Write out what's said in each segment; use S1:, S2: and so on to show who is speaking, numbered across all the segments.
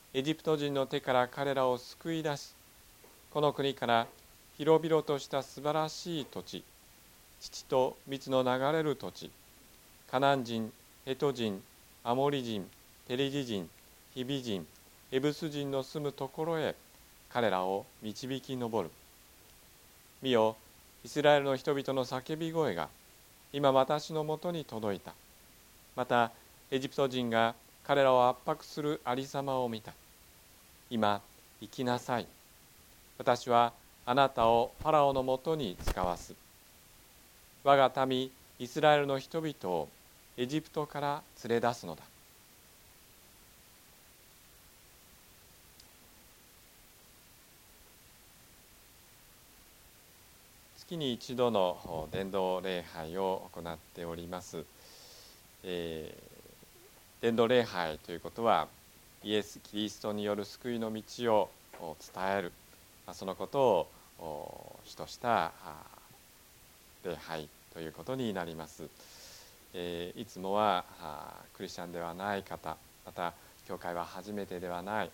S1: エジプト人の手から彼らを救い出し、この国から広々とした素晴らしい土地、乳と蜜の流れる土地、カナン人、ヘト人、アモリ人、ペリジ人、ヒビ人、エブス人の住むところへ彼らを導き上る。見よ、イスラエルの人々の叫び声が今私のもとに届いた。またエジプト人が彼らを圧迫するありさまを見た。今行きなさい。私はあなたをファラオのもとに使わす。我が民イスラエルの人々をエジプトから連れ出すのだ。月に一度の伝道礼拝を行っております。伝道礼拝ということはイエス・キリストによる救いの道を伝える、そのことを主とした礼拝ということになります。いつもはクリスチャンではない方、また教会は初めて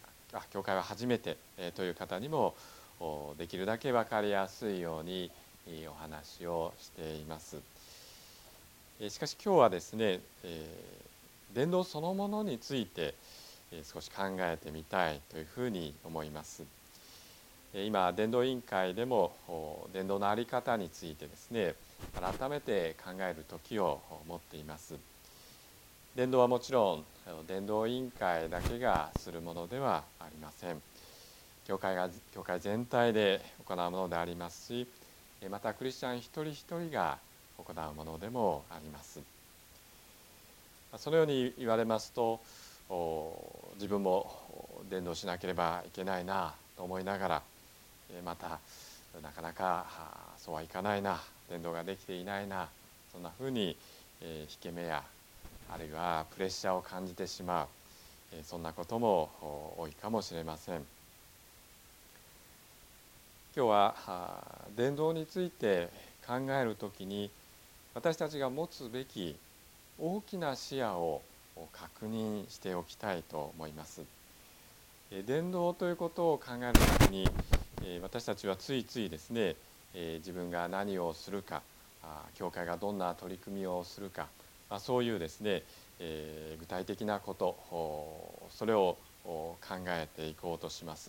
S1: という方にもできるだけ分かりやすいようにお話をしています。しかし今日はですね、伝道そのものについて少し考えてみたいというふうに思います。今伝道委員会でも伝道の在り方についてですね、改めて考える時を持っています。伝道はもちろん伝道委員会だけがするものではありません。教会全体で行うものでありますし、またクリスチャン一人一人が行うものでもあります。そのように言われますと、自分も伝道しなければいけないなと思いながら、またなかなかそうはいかないな、伝道ができていないな、そんなふうに引け目やあるいはプレッシャーを感じてしまう、そんなことも多いかもしれません。今日は伝道について考えるときに私たちが持つべき大きな視野を確認しておきたいと思います。伝道ということを考えるときに私たちはついついですね、自分が何をするか、教会がどんな取り組みをするか、そういうですね、具体的なこと、それを考えていこうとします。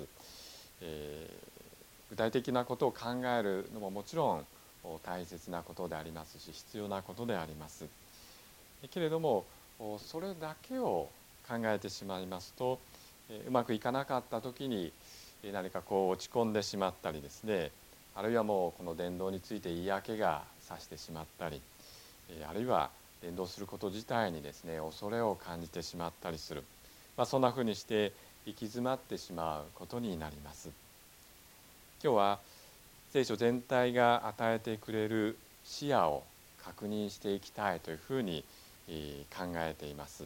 S1: 具体的なことを考えるのももちろん大切なことでありますし、必要なことであります。けれどもそれだけを考えてしまいますと、うまくいかなかった時に何か落ち込んでしまったりですね、あるいはもうこの伝道について嫌気がさしてしまったり、あるいは伝道すること自体にですね恐れを感じてしまったりする、そんなふうにして行き詰まってしまうことになります。今日は聖書全体が与えてくれる視野を確認していきたいというふうに考えています。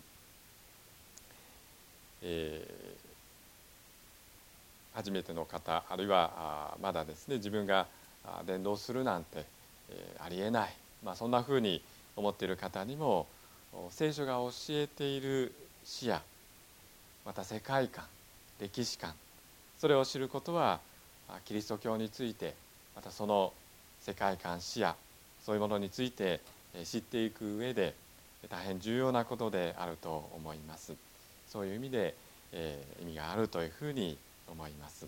S1: 初めての方、あるいはまだですね自分が伝道するなんてありえない、そんなふうに思っている方にも聖書が教えている視野、また世界観、歴史観、それを知ることはキリスト教について、またその世界観、視野、そういうものについて知っていく上で大変重要なことであると思います。そういう意味で意味があるというふうに思います。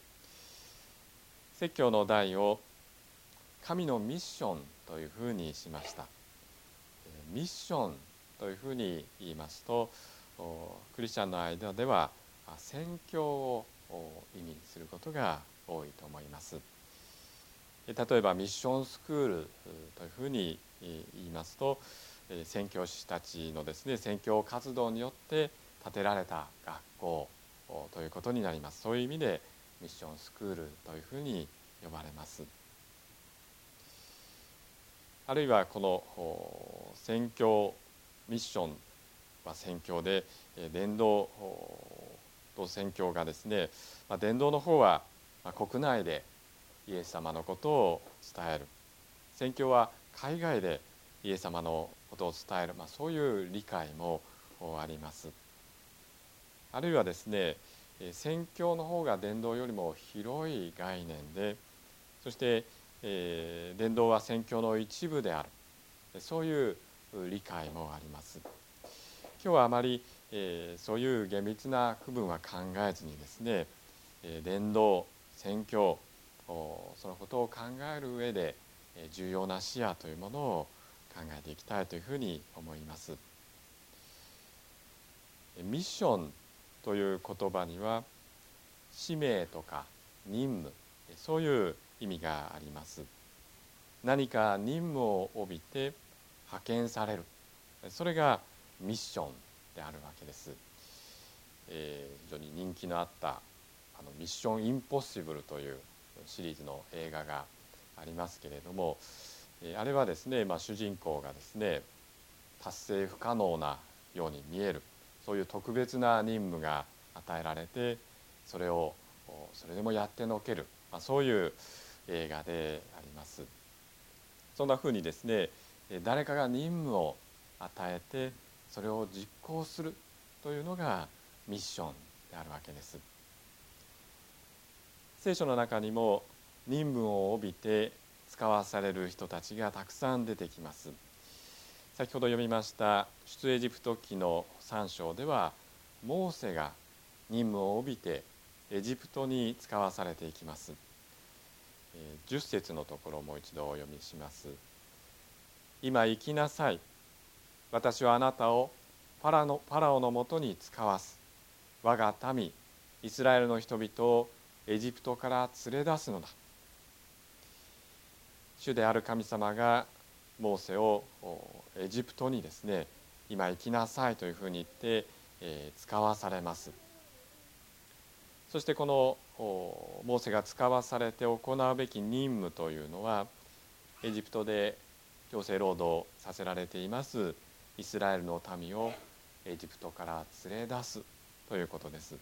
S1: 説教の題を神のミッションというふうにしました。ミッションというふうに言いますと、クリスチャンの間では宣教を意味することが多いと思います。例えばミッションスクールというふうに言いますと、宣教師たちのですね宣教活動によって建てられた学校ということになります。そういう意味でミッションスクールというふうに呼ばれます。あるいはこの宣教ミッションは宣教で、伝道と宣教がですね、伝道の方は国内でイエス様のことを伝える、宣教は海外でイエス様のことを伝える、そういう理解もあります。あるいはですね、 宣教の方が伝道よりも広い概念で、そして、伝道は宣教の一部である、そういう理解もあります。今日はあまり、そういう厳密な区分は考えずにですね、伝道、宣教、そのことを考える上で重要な視野というものを考えていきたいというふうに思います。ミッションという言葉には使命とか任務、そういう意味があります。何か任務を帯びて派遣される、それがミッションであるわけです。非常に人気のあったミッションインポッシブルというシリーズの映画がありますけれども、あれはですね、主人公がですね、達成不可能なように見える、そういう特別な任務が与えられて、それをそれでもやってのける、そういう映画であります。そんなふうにですね、誰かが任務を与えてそれを実行するというのがミッションであるわけです。聖書の中にも任務を帯びて使わされる人たちがたくさん出てきます。先ほど読みました出エジプト記の3章では、モーセが任務を帯びてエジプトに使わされていきます。10節のところをもう一度お読みします。今行きなさい。私はあなたをパラオのもとに使わす。我が民イスラエルの人々をエジプトから連れ出すのだ。主である神様がモーセをエジプトにですね、今行きなさいというふうに言って、使わされます。そしてこのモーセが使わされて行うべき任務というのは、エジプトで強制労働させられていますイスラエルの民をエジプトから連れ出すということです。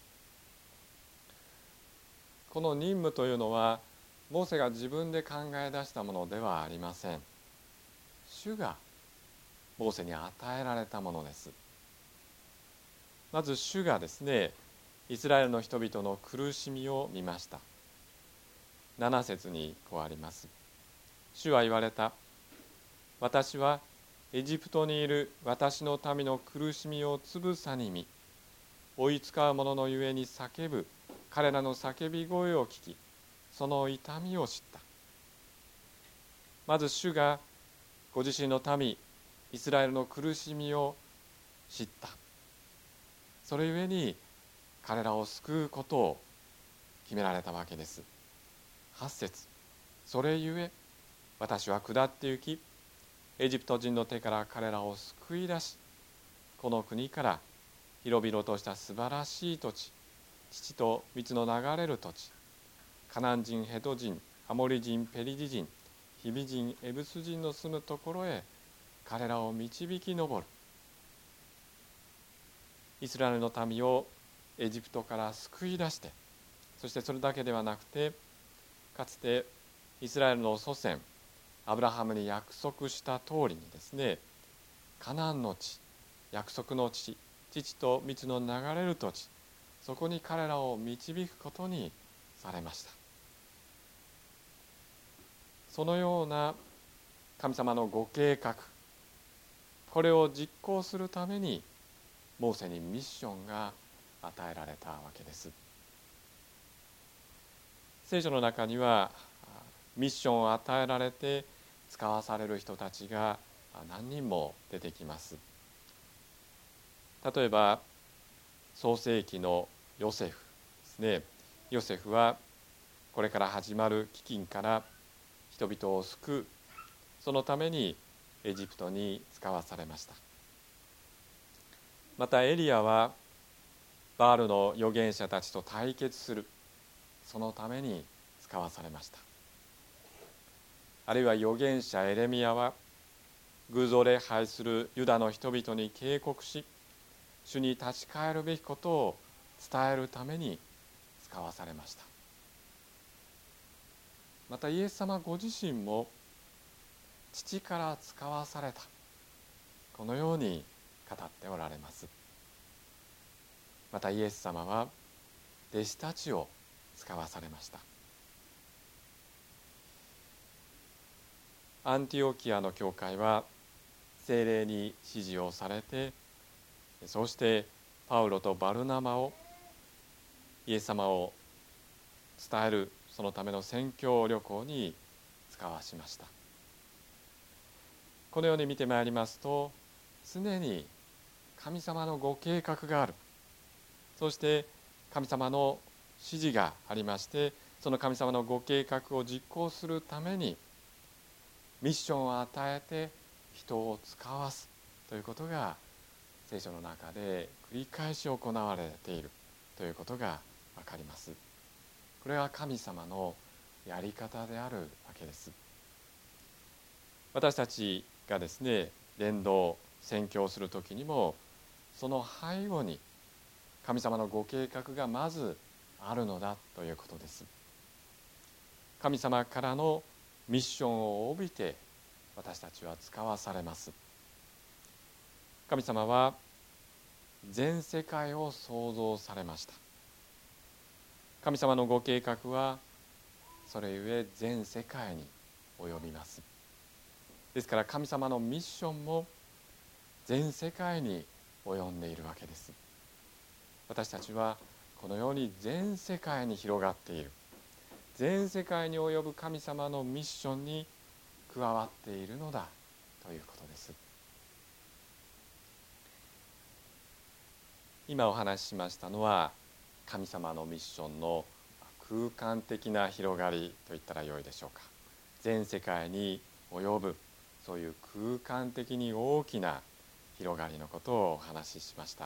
S1: この任務というのはモーセが自分で考え出したものではありません。主がモーセに与えられたものです。まず主がですね、イスラエルの人々の苦しみを見ました。7節にこうあります。主は言われた。私はエジプトにいる私の民の苦しみをつぶさに見、追いつかう者のゆえに叫ぶ彼らの叫び声を聞き、その痛みを知った。まず主がご自身の民イスラエルの苦しみを知った。それゆえに彼らを救うことを決められたわけです。8節、それゆえ私は下って行き、エジプト人の手から彼らを救い出し、この国から広々とした素晴らしい土地、乳と蜜の流れる土地、カナン人、ヘト人、アモリ人、ペリジ人、ヒビ人、エブス人の住むところへ彼らを導き上る。イスラエルの民をエジプトから救い出して、そしてそれだけではなくて、かつてイスラエルの祖先アブラハムに約束した通りにですね、カナンの地、約束の地、乳と蜜の流れる土地、そこに彼らを導くことにされました。そのような神様のご計画、これを実行するためにモーセにミッションが与えられたわけです。聖書の中にはミッションを与えられて使わされる人たちが何人も出てきます。例えば創世記のヨセフですね。ヨセフはこれから始まる飢饉から人々を救う、そのためにエジプトに使わされました。またエリアはバールの預言者たちと対決する、そのために使わされました。あるいは預言者エレミヤは偶像礼拝するユダの人々に警告し、主に立ち返るべきことを伝えるために使わされました。またイエス様ご自身も父から使わされた、このように語っておられます。またイエス様は弟子たちを使わされました。アンティオキアの教会は聖霊に指示をされて、そうしてパウロとバルナマをイエス様を伝えるそのための宣教旅行に使わしました。このように見てまいりますと、常に神様のご計画がある、そして神様の指示がありまして、その神様のご計画を実行するためにミッションを与えて人を使わすということが聖書の中で繰り返し行われているということがわかります。これは神様のやり方であるわけです。私たちがですね、伝道宣教する時にもその背後に神様のご計画がまずあるのだということです。神様からのミッションを帯びて私たちは使わされます。神様は全世界を創造されました。神様のご計画はそれゆえ全世界に及びます。ですから神様のミッションも全世界に及んでいるわけです。私たちはこのように全世界に広がっている、全世界に及ぶ神様のミッションに加わっているのだということです。今お話ししましたのは神様のミッションの空間的な広がりといったらよいでしょうか。全世界に及ぶそういう空間的に大きな広がりのことをお話ししました。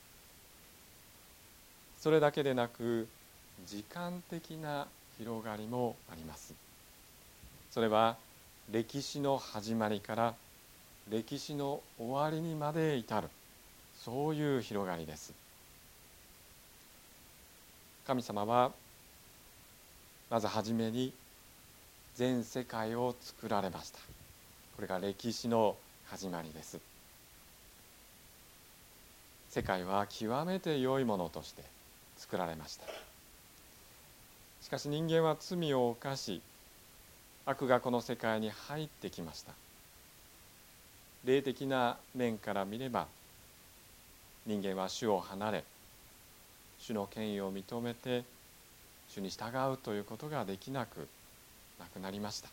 S1: それだけでなく時間的な広がりもあります。それは歴史の始まりから歴史の終わりにまで至る、そういう広がりです。神様はまずはじめに全世界を作られました。これが歴史の始まりです。世界は極めて良いものとして作られました。しかし人間は罪を犯し、悪がこの世界に入ってきました。霊的な面から見れば、人間は主を離れ、主の権威を認めて主に従うということができなくなりました。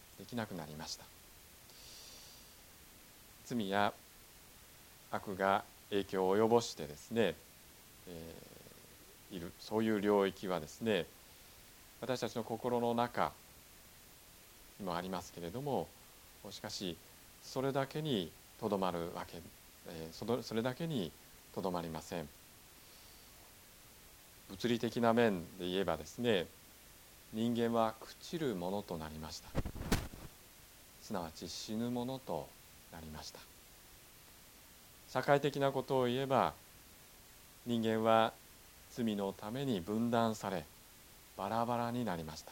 S1: 罪や悪が影響を及ぼしてですね、いるそういう領域はですね、私たちの心の中にもありますけれども、しかしそれだけにとどまるわけ、それだけにとどまりません。物理的な面で言えばですね、人間は朽ちるものとなりました。すなわち死ぬものとなりました。社会的なことを言えば、人間は罪のために分断されバラバラになりました。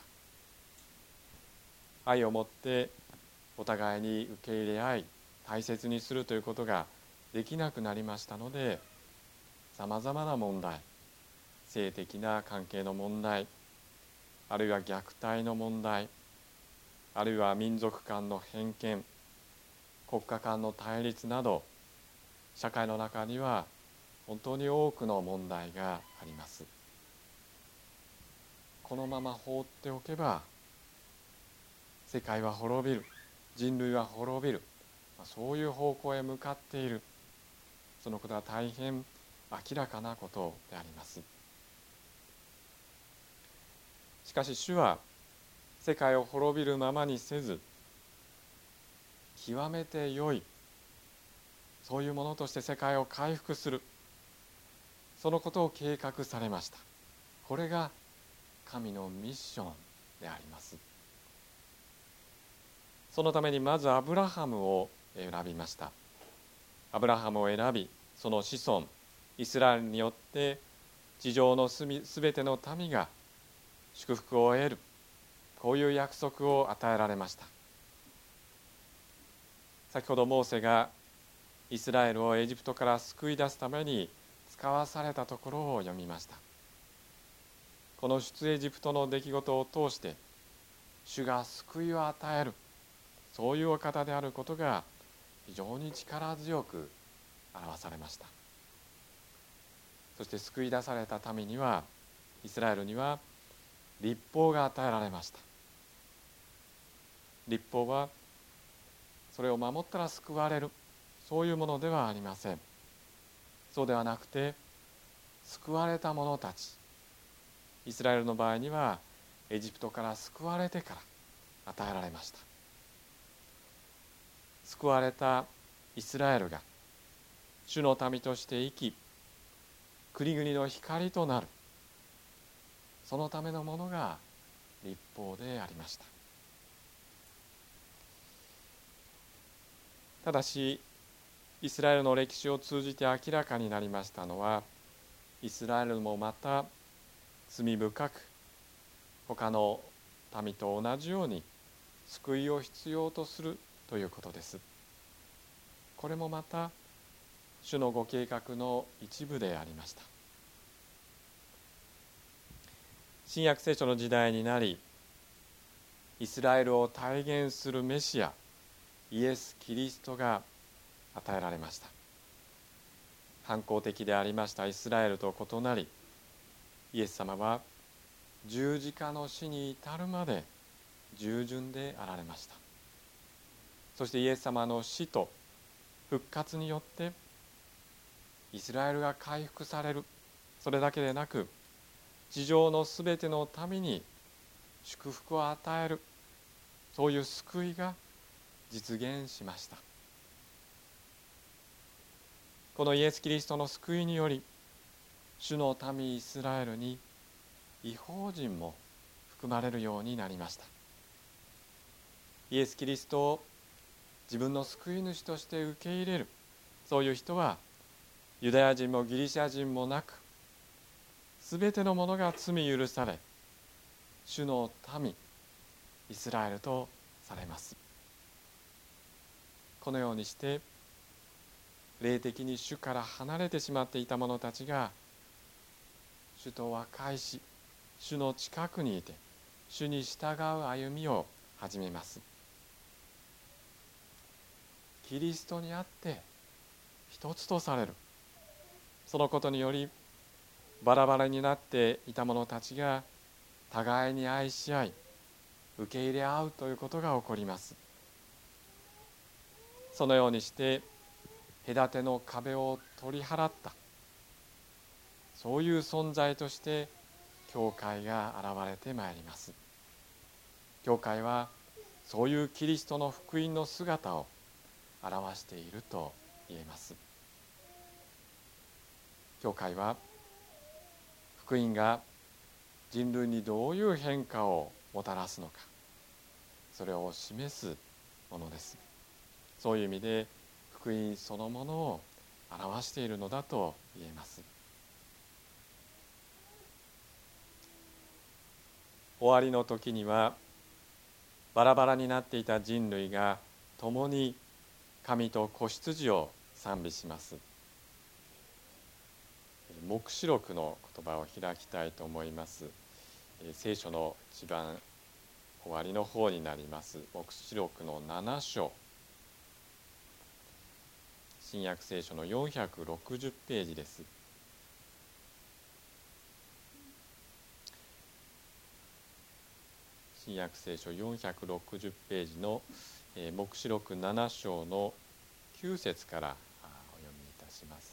S1: 愛をもってお互いに受け入れ合い大切にするということができなくなりましたので、さまざまな問題、性的な関係の問題、あるいは虐待の問題、あるいは民族間の偏見、国家間の対立など、社会の中には本当に多くの問題があります。このまま放っておけば世界は滅びる、人類は滅びる、そういう方向へ向かっている、そのことは大変明らかなことであります。しかし主は世界を滅びるままにせず、極めて良い、そういうものとして世界を回復する、そのことを計画されました。これが神のミッションであります。そのためにまずアブラハムを選びました。アブラハムを選び、その子孫イスラエルによって地上のすべての民が祝福を得る、こういう約束を与えられました。先ほどモーセがイスラエルをエジプトから救い出すために使わされたところを読みました。 この出エジプトの出来事を通して主が救いを与える、そういうお方であることが非常に力強く表されました。そして救い出された民には、イスラエルには律法が与えられました。律法はそれを守ったら救われる、そういうものではありません。そうではなくて、救われた者たち、イスラエルの場合にはエジプトから救われてから与えられました。救われたイスラエルが主の民として生き、国々の光となる、そのためのものが律法でありました。ただし、イスラエルの歴史を通じて明らかになりましたのは、イスラエルもまた罪深く他の民と同じように救いを必要とするということです。これもまた主のご計画の一部でありました。新約聖書の時代になり、イスラエルを体現するメシア、イエス・キリストが与えられました。反抗的でありましたイスラエルと異なり、イエス様は十字架の死に至るまで従順であられました。そしてイエス様の死と復活によってイスラエルが回復される、それだけでなく地上のすべての民に祝福を与える、そういう救いが実現しました。このイエス・キリストの救いにより、主の民イスラエルに異邦人も含まれるようになりました。イエス・キリストを自分の救い主として受け入れる、そういう人はユダヤ人もギリシャ人もなく、すべての者が罪許され、主の民イスラエルとされます。このようにして霊的に主から離れてしまっていた者たちが主と和解し、主の近くにいて主に従う歩みを始めます。キリストにあって一つとされる、そのことによりバラバラになっていた者たちが互いに愛し合い受け入れ合うということが起こります。そのようにして隔ての壁を取り払った、そういう存在として教会が現れてまいります。教会はそういうキリストの福音の姿を表していると言えます。教会は福音が人類にどういう変化をもたらすのか、それを示すものです。そういう意味で福音そのものを表しているのだと言えます。終わりの時にはバラバラになっていた人類が共に神と子羊を賛美します。黙示録の言葉を開きたいと思います。聖書の一番終わりの方になります黙示録の7章、新約聖書の460ページです。新約聖書460ページの黙示録7章の9節からお読みいたします。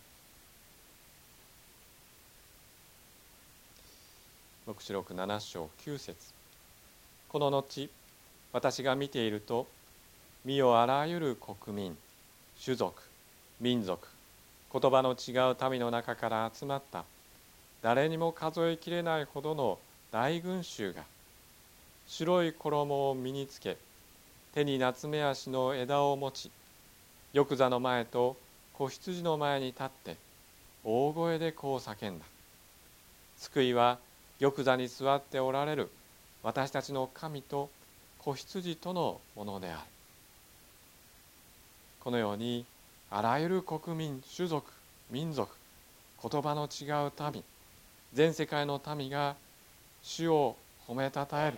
S1: 黙示録7章9節。この後、私が見ていると、見よあらゆる国民、種族、民族、言葉の違う民の中から集まった誰にも数えきれないほどの大群衆が白い衣を身につけ、手にナツメヤシの枝を持ち、玉座の前と子羊の前に立って大声でこう叫んだ。救いは玉座に座っておられる私たちの神と子羊とのものである。このようにあらゆる国民、種族、民族、言葉の違う民、全世界の民が主を褒めたたえる。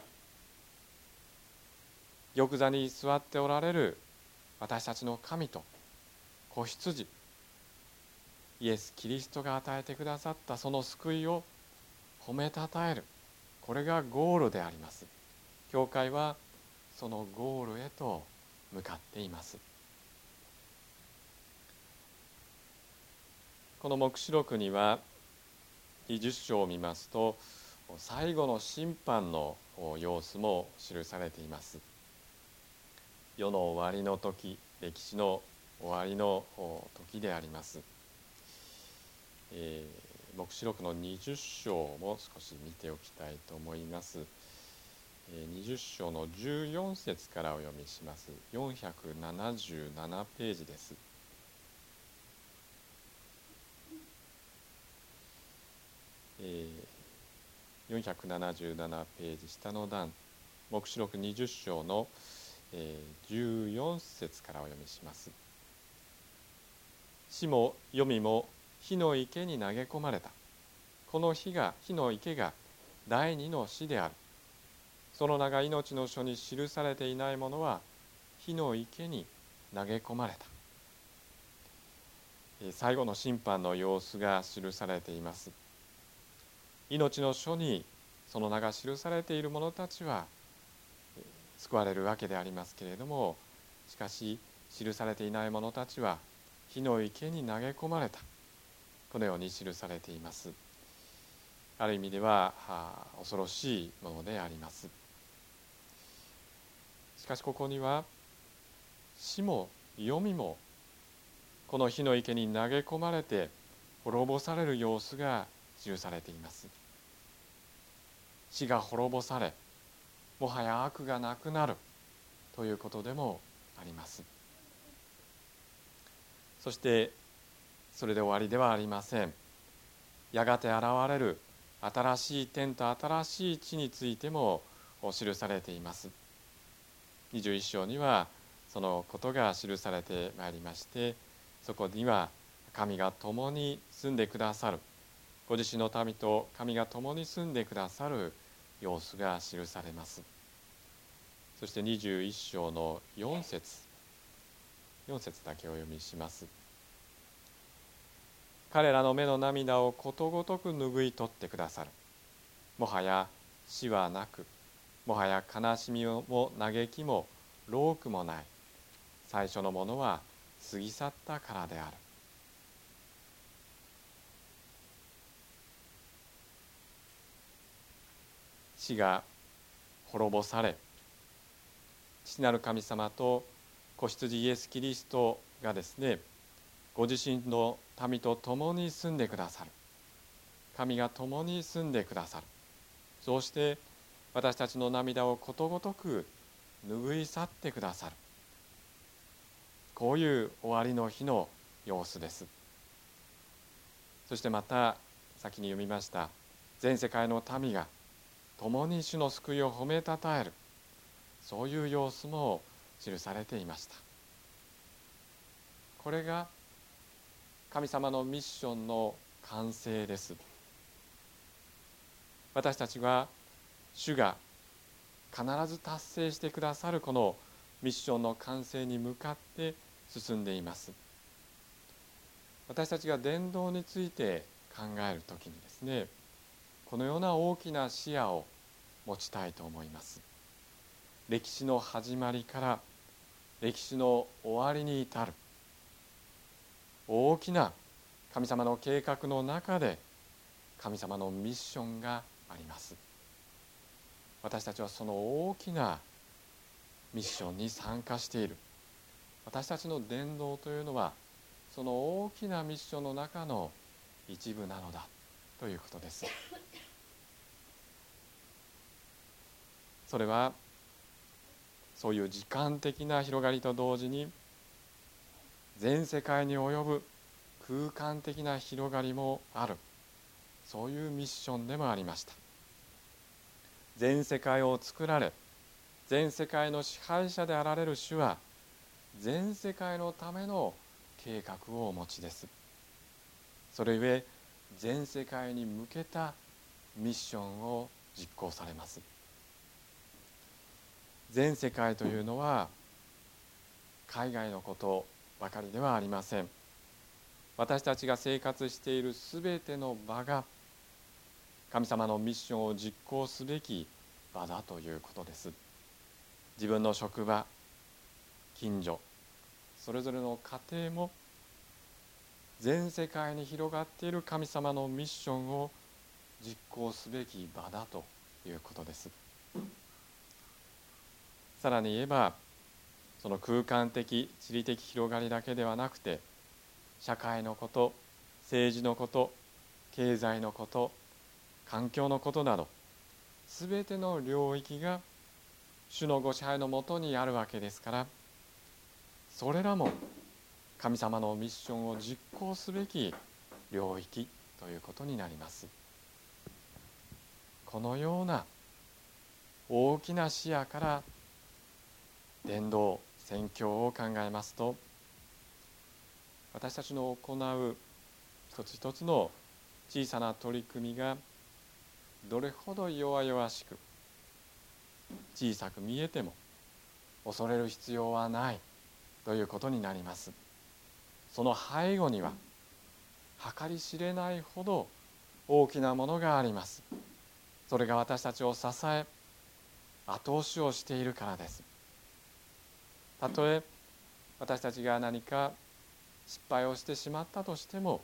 S1: 玉座に座っておられる私たちの神と子羊イエス・キリストが与えてくださったその救いを褒めたたえる。これがゴールであります。教会はそのゴールへと向かっています。この黙示録には20章を見ますと最後の審判の様子も記されています。世の終わりの時、歴史の終わりの時であります。黙示録の20章も少し見ておきたいと思います。20章の14節からお読みします。477ページです。477ページ下の段、黙示録20章の14節からお読みします。死も黄泉も火の池に投げ込まれた。この火の池が第二の死である。その名が命の書に記されていないものは火の池に投げ込まれた。最後の審判の様子が記されています。命の書にその名が記されている者たちは救われるわけでありますけれども、しかし記されていない者たちは火の池に投げ込まれた。このように記されています。ある意味では恐ろしいものであります。しかしここには死も黄泉もこの火の池に投げ込まれて滅ぼされる様子が記されています。死が滅ぼされ、もはや悪がなくなるということでもあります。そしてそれで終わりではありません。やがて現れる新しい天と新しい地についても記されています。21章にはそのことが記されてまいりまして、そこには神が共に住んでくださる、ご自身の民と神が共に住んでくださる様子が記されます。そして21章の4節だけお読みします。彼らの目の涙をことごとく拭い取ってくださる。もはや死はなく、もはや悲しみも嘆きも労苦もない。最初のものは過ぎ去ったからである。死が滅ぼされ、父なる神様と子羊イエス・キリストがですね、ご自身の民と共に住んでくださる。神が共に住んでくださる。そうして私たちの涙をことごとく拭い去ってくださる。こういう終わりの日の様子です。そしてまた先に読みました全世界の民が共に主の救いを褒めたたえる、そういう様子も記されていました。これが神様のミッションの完成です。私たちは主が必ず達成してくださるこのミッションの完成に向かって進んでいます。私たちが伝道について考えるときにですね、このような大きな視野を持ちたいと思います。歴史の始まりから歴史の終わりに至る大きな神様の計画の中で神様のミッションがあります。私たちはその大きなミッションに参加している。私たちの伝道というのはその大きなミッションの中の一部なのだということです。それはそういう時間的な広がりと同時に全世界に及ぶ空間的な広がりもある、そういうミッションでもありました。全世界を作られ全世界の支配者であられる主は全世界のための計画をお持ちです。それゆえ全世界に向けたミッションを実行されます。全世界というのは海外のことばかりではありません。私たちが生活しているすべての場が神様のミッションを実行すべき場だということです。自分の職場、近所、それぞれの家庭も全世界に広がっている神様のミッションを実行すべき場だということです。さらに言えば、その空間的、地理的広がりだけではなくて、社会のこと、政治のこと、経済のこと、環境のことなど、すべての領域が主のご支配のもとにあるわけですから、それらも神様のミッションを実行すべき領域ということになります。このような大きな視野から伝道、宣教を考えますと、私たちの行う一つ一つの小さな取り組みがどれほど弱々しく小さく見えても恐れる必要はないということになります。その背後には計り知れないほど大きなものがあります。それが私たちを支え、後押しをしているからです。たとえ私たちが何か失敗をしてしまったとしても、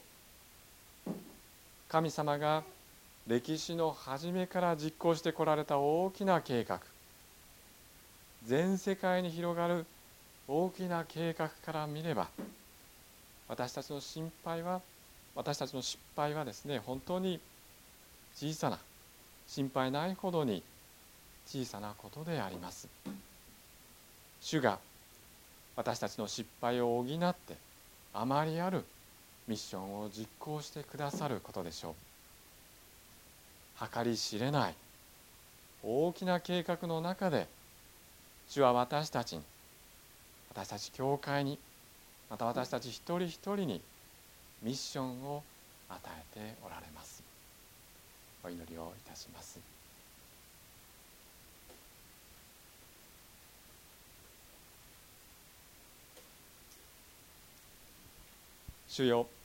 S1: 神様が歴史の初めから実行してこられた大きな計画、全世界に広がる大きな計画から見れば、私たちの失敗はですね、本当に小さな、心配ないほどに小さなことであります。主が私たちの失敗を補ってあまりあるミッションを実行してくださることでしょう。計り知れない大きな計画の中で、主は私たち教会に、また私たち一人一人にミッションを与えておられます。お祈りをいたします。主よ、